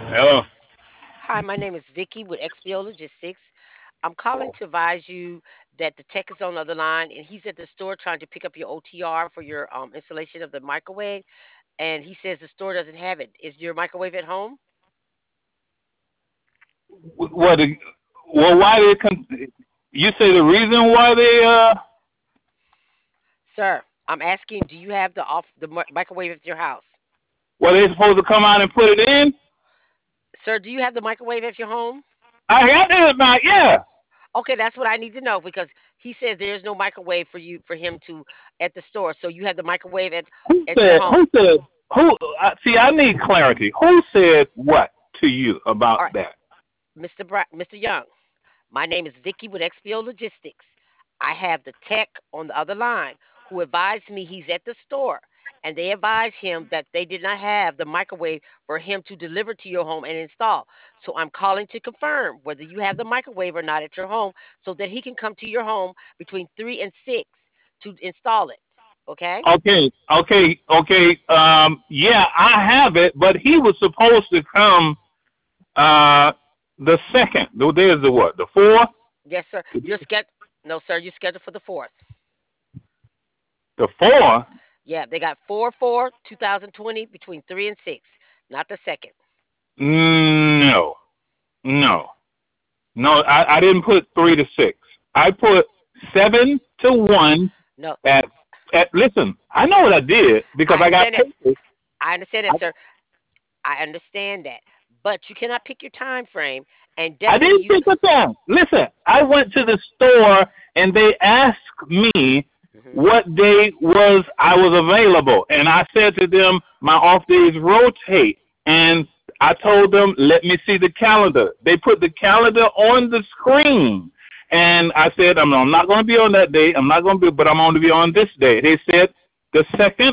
Hello. Hi, my name is Vicky with XPO Logistics. I'm calling to advise you that the tech is on the other line and he's at the store trying to pick up your OTR for your installation of the microwave. And he says the store doesn't have it. Is your microwave at home? What? Well, why they? You say the reason why they? Sir, I'm asking, do you have the microwave at your house? Well, they supposed to come out and put it in? Sir, do you have the microwave at your home? I got that about yeah. Okay, that's what I need to know because he says there's no microwave for him to at the store. So you have the microwave Who at your said? home. Who said? Who? See, I need clarity. Who said what to you All about right, that? Mr. Young. My name is Vicky with XPO Logistics. I have the tech on the other line who advised me he's at the store and they advised him that they did not have the microwave for him to deliver to your home and install. So I'm calling to confirm whether you have the microwave or not at your home so that he can come to your home between 3 and 6 to install it. Okay? Okay. Yeah, I have it, but he was supposed to come. Uh, the second. There's the what? The fourth. Yes, sir. You're scheduled. No, sir. You're scheduled for the 4th. The fourth. Yeah, they got 4 2020 between 3 and 6, not the second. No. No. No, I didn't put 3 to 6. I put 7 to 1 No, at listen, I know what I did because I I got understand that. papers. I understand that, sir. I understand that. But you cannot pick your time frame, and I definitely didn't you. pick it down. Listen, I went to the store and they asked me Mhm. what day was I was available, and I said to them my off days rotate, and I told them let me see the calendar. They put the calendar on the screen, and I said I'm not going to be on that day. I'm not going to be, but I'm going to be on this day. They said the second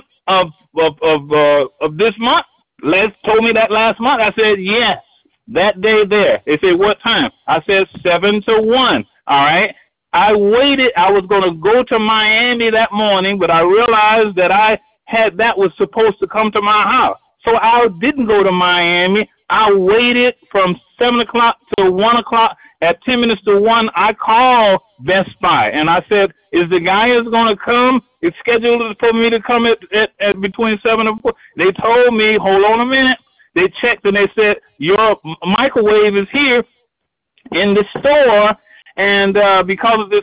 of this month. Les told me that last month. I said yes. That day there. They said, what time? I said 7 to 1. All right. I waited. I was going to go to Miami that morning, but I realized that that was supposed to come to my house. So I didn't go to Miami. I waited from 7 o'clock to 1 o'clock. At 10 minutes to 1, I called Best Buy and I said, "Is the guy is going to come? It's scheduled for me to come at between 7 and 4." They told me, "Hold on a minute." They checked and they said your microwave is here in the store, and because of this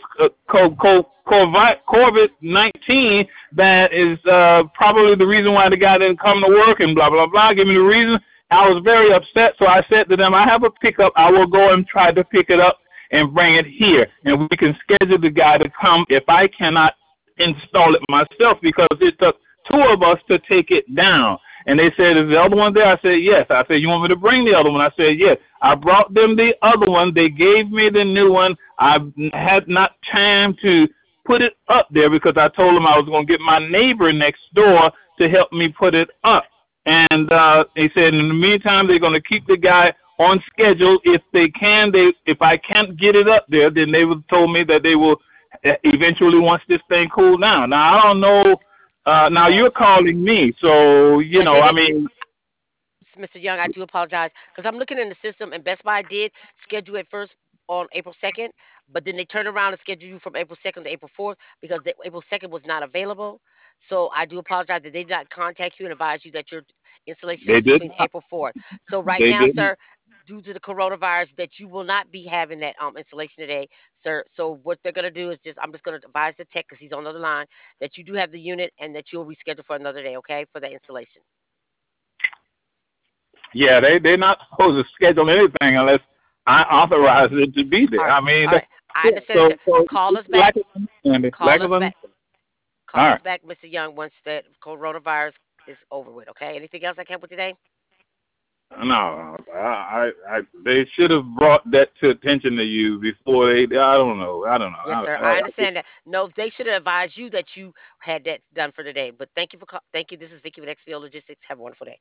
COVID-19, that is probably the reason why the guy didn't come to work and blah blah blah. Give me the reason. I was very upset, so I said to them, "I have a pickup. I will go and try to pick it up and bring it here, and we can schedule the guy to come if I cannot install it myself because it took two of us to take it down." And they said, "Is the other one there?" I said, "Yes." I said, "You want me to bring the other one?" I said, "Yes." I brought them the other one. They gave me the new one. I had not time to put it up there because I told them I was going to get my neighbor next door to help me put it up. And they said in the meantime they're going to keep the guy on schedule if they can. They if I can't get it up there, then they would told me that they will eventually once this thing cool down. Now I don't know. Now Oh, you're calling me, so yeah, they I did. mean, Mr. Young, I do apologize because I'm looking in the system, and Best Buy did schedule it first on April 2nd, but then they turned around and scheduled you from April 2nd to April 4th because the April 2nd was not available. So I do apologize that they did not contact you and advise you that your installation they is did between not. April 4th. So right They now, did not. sir, due to the coronavirus, that you will not be having that installation today, sir. So what they're gonna do is just I'm just gonna advise the tech because he's on the other line that you do have the unit and that you'll reschedule for another day, okay, for the installation. Yeah, they're not supposed to schedule anything unless I authorize it to be there. All right, I mean, all right. I yeah. understand it, So sir. so Call it's us lack back. of understanding. Lack Call of us back. understanding. All Call right. us back, Mr. Young, once that coronavirus is over with. Okay. Anything else I can help with today? No, they should have brought that to attention to you before they. I don't know. I don't know. Yes, sir. I understand that. No, they should have advised you that you had that done for today. But thank you for thank you. This is Vicky with XPO Logistics. Have a wonderful day.